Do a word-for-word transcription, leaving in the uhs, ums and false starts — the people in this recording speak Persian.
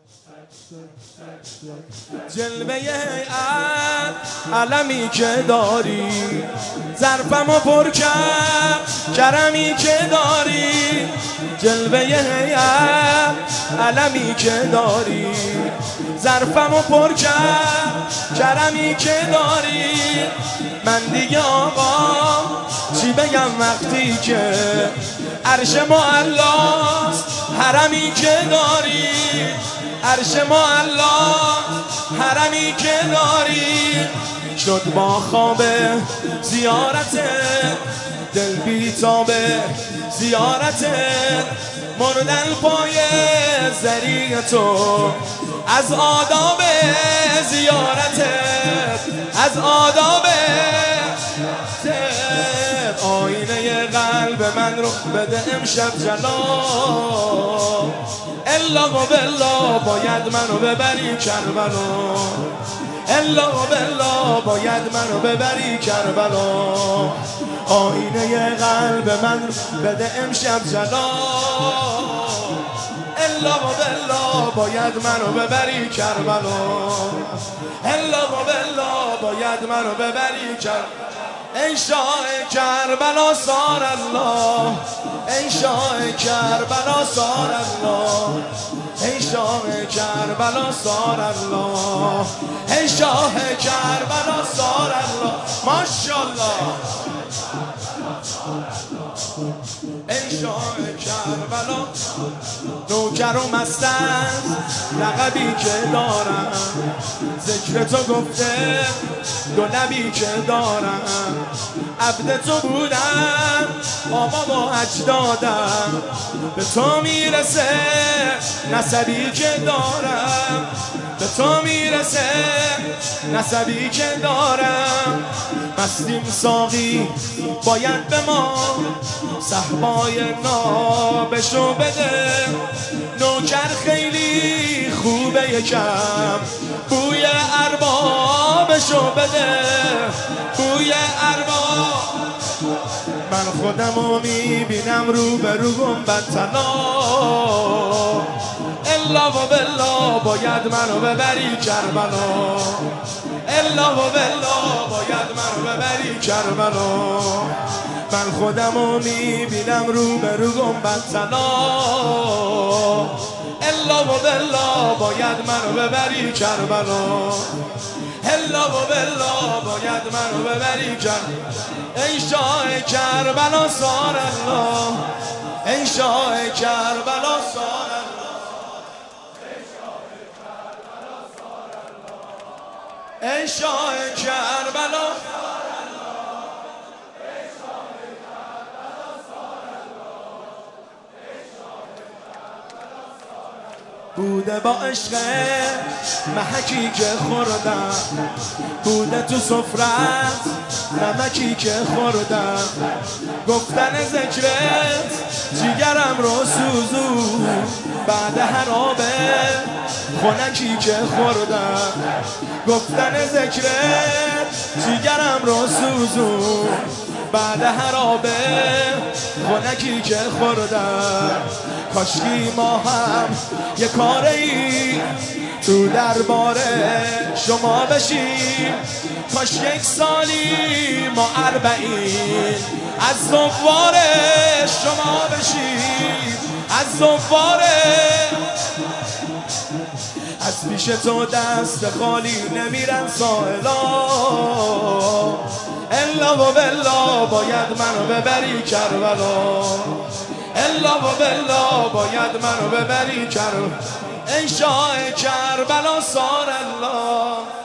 جلوه هیئت علمی که داری، ظرفمو پر کرد کرمی که داری. جلوه هیئت علمی که داری، ظرفمو پر کرد کرمی که داری. من دیگه آقا چی بگم وقتی که عرش معلاست حرمی که داری. عرش معلا حرمی که داری. شد با خواب زیارت دل بیتابه زیارت، مردن پای زریع تو از آداب زیارت، از آداب آینه قلب من رو بده امشب جلا. الا و بلا باید منو ببری کربلا. الا و بلا باید منو ببری کربلا. آینه قلب من رو بده امشب جلا. الا و بلا باید منو ببری کربلا. الا و بلا باید منو ببری کربلا. ای شاه کربلا سار الله، ای شاه کربلا سار الله، ای شاه کربلا سار الله، ای شاه کربلا سار الله. ماشاءالله. ای شاه کربلا نوکر و مستن لقبی که دارم، ذکر تو گفته دو نبی که دارم. عبد تو بودم بابا با اجدادم، به تو میرسه نسبی که دارم، به تو میرسه نسبی که دارم. مستیم ساقی باید به ما صحبای نابشو بده. نوکر خیلی خوبه یکم بوی اربابشو بده، بوی ارباب. من خودمو میبینم رو به رو گنبد طلا. الا و بلا باید منو ببری کربلا. الا و بلا باید منو ببری کربلا. من خودمو میبینم رو به رو گنبد طلا. الا و بلا باید منو ببری کربلا. الا و بلا باید منو ببری کربلا. ای شاه کربلا سار الله، ای شاه کربلا سار الله، ای شاه کربلا. بوده با عشق محکی که خوردم، بوده تو سفرت نمکی که خوردم. گفتن ذکرت جیگرم رو سوزو، بعد هر آبه خونکی که خوردم. گفتن ذکرت جیگرم رو سوزو، بعد هر آبه خونکی که خوردم. کاشکی ما هم یه کاری تو دربار شما بشیم، کاش یک سالی ما اربعین از زوار شما بشیم، از زوار. از پیش تو دست خالی نمیرن سائلا. الا و بلا باید منو ببری کربلا. الا و بلا باید منو ببری کربلا. ای شاه کربلا سار الله.